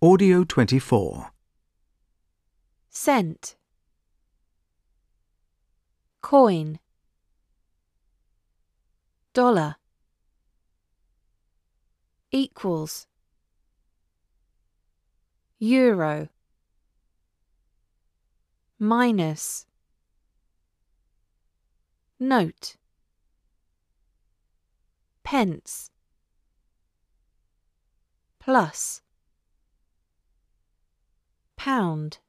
Audio 24. Cent. Coin. Dollar. Equals. Euro. Minus. Note. Pence. Plus. Pound.